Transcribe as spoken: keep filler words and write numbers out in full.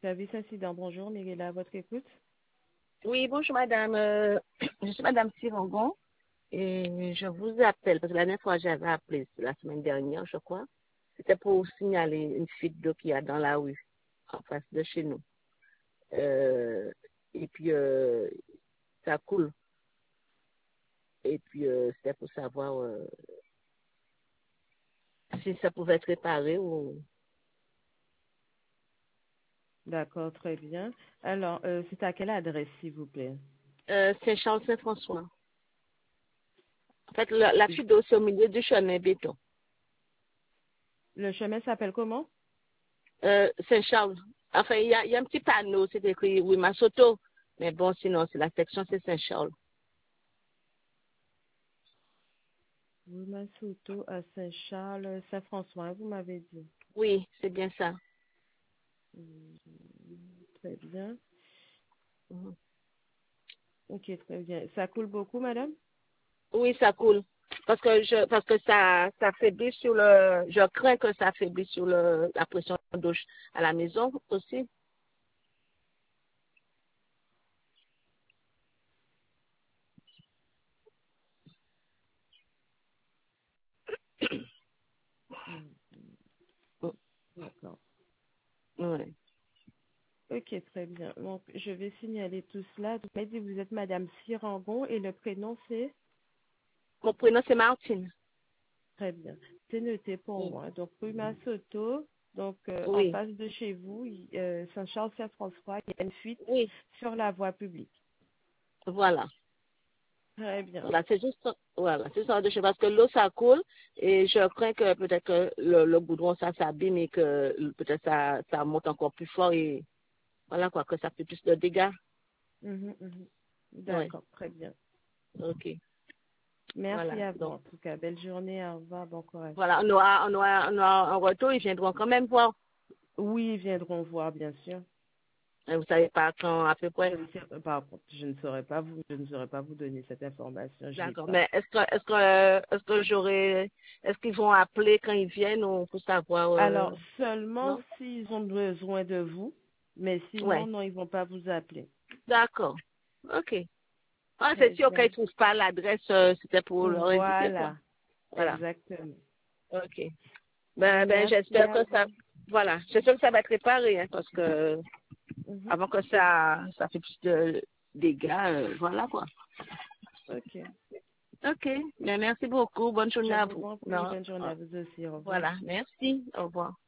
Service incident, bonjour, Mirella, à votre écoute. Oui, bonjour madame. Euh, je suis madame Sirangon et je vous appelle parce que la dernière fois j'avais appelé, c'est la semaine dernière, je crois. C'était pour signaler une fuite d'eau qu'il y a dans la rue, en face de chez nous. Euh, et puis, euh, ça coule. Et puis, euh, c'était pour savoir euh, si ça pouvait être réparé ou... D'accord, très bien. Alors, euh, c'est à quelle adresse, s'il vous plaît? Euh, Saint-Charles-Saint-François. En fait, la, la fuite d'eau, c'est au milieu du chemin béton. Le chemin s'appelle comment? Euh, Saint-Charles. Enfin, il y a, il y a un petit panneau, c'est écrit oui, Masoto. Mais bon, sinon, c'est la section, c'est Saint-Charles. Soto à Saint-Charles, Saint-François, vous m'avez dit. Oui, c'est bien ça. Hmm, Très bien. Mhm. Ok, très bien. Ça coule beaucoup, madame? Oui, ça coule. Parce que je, parce que ça, ça faiblit sur le, je crains que ça faiblit sur le, la pression d'eau à la maison aussi. Hmm, Mm. D'accord. Ouais. Ok, très bien. Donc, je vais signaler tout cela. Vous m'avez dit que vous êtes madame Sirangon et le prénom, c'est? Mon prénom, c'est Martine. Très bien. C'est noté pour Mm. moi. Donc, rue Massoto, donc euh, en Oui, face de chez vous, il- euh, Saint-Charles-Saint-François, il y a une fuite oui, sur la voie publique. voilà. Très bien. Voilà, c'est juste, voilà, c'est ça de chez, parce que l'eau, ça coule et je crains que peut-être que le, le goudron, ça s'abîme et que peut-être ça, ça monte encore plus fort et voilà quoi, que ça fait plus de dégâts. Mhm, mhm. Oui, D'accord, très bien. ok. Merci Voilà. à vous Donc, en tout cas. Belle journée, au revoir, bon courage. voilà, on aura, on aura, on aura un retour, ils viendront quand même voir. Oui, ils viendront voir, bien sûr. Et vous savez pas quand à peu Je près. ne sais, par contre, je ne saurais pas vous, je ne saurais pas vous donner cette information, je l'ai D'accord. pas. Mais est-ce que, est-ce que, est-ce que j'aurais, est-ce qu'ils vont appeler quand ils viennent ou pour savoir, euh, Alors, seulement non? s'ils ont besoin de vous, mais sinon, Ouais. non, ils vont pas vous appeler. D'accord. Ok. Ah, Très c'est sûr qu'ils bien. ne trouvent pas l'adresse, euh, c'était pour leur indiquer, quoi. Voilà, Voilà. exactement. Ok. Ben, ben, Merci j'espère à que ça, vous. voilà. J'espère que ça va être réparé, hein, parce que Mhm. avant que ça, ça fait plus de dégâts, euh, voilà, quoi. Ok. Ok. Ben, merci beaucoup. Bonne journée Je à vous vous. en prie. Non. Bonne journée euh, à vous aussi. Au revoir. Voilà. Merci. Au revoir.